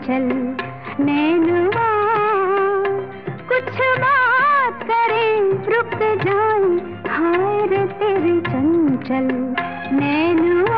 चंचल नैनुआ, कुछ बात करें रुक जाए, हाय रे तेरे चंचल नैनुआ।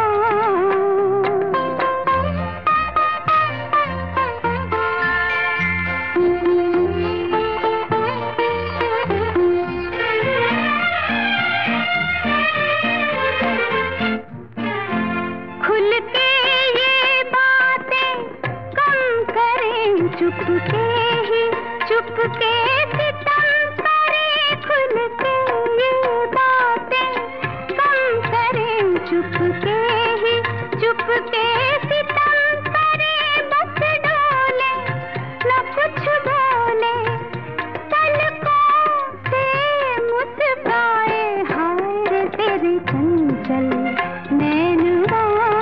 खुल के ये बातें कम करें, चुपके ही चुपके सितम करें। खुल के ये बातें कम करें, चुपके ही चुपके सितम करें। बस डोले न कुछ बोले, पलकों से मुस्काए, हाय रे तेरे चंचल नैनुआ।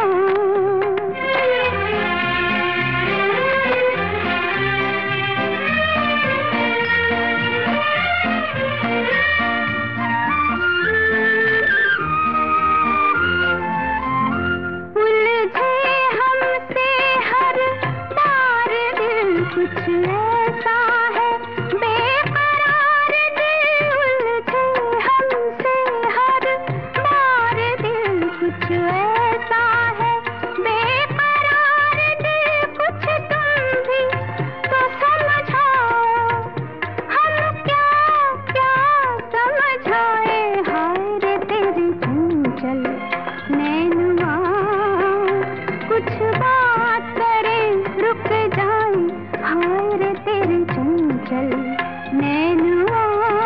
कुछ ऐसा है बेकरार दिल, उलझे हमसे हर बार दिल। कुछ ऐसा है बेकरार दिल, कुछ तुम भी तो समझाओ, हम क्या क्या समझाए, हाय रे तेरे चंचल नैनुआ। कुछ बात करें रुक जाए, हाय रे तेरे चंचल नैनुआ।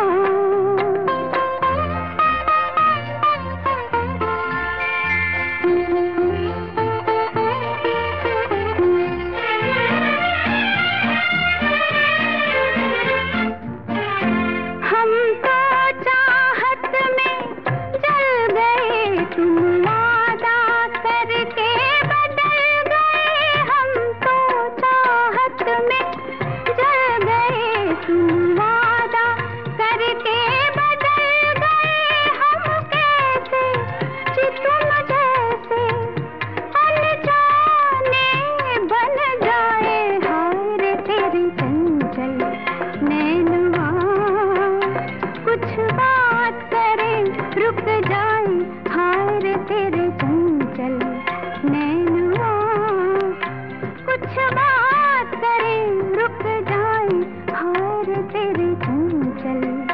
हम तो चाहत में जल गए, तुम वादा करके बदल गए। हम तो चाहत में जल गए, तुम वादा करके बदल गए। हम कैसे कि तुम जैसे अनजाने बन जाए, हाय रे तेरे चंचल नैनुआ। कुछ बात करें रुक जाए, हाय रे तेरे चंचल नैनुआ। कुछ बात करें रुक जाए, हाय रे तेरे चंचल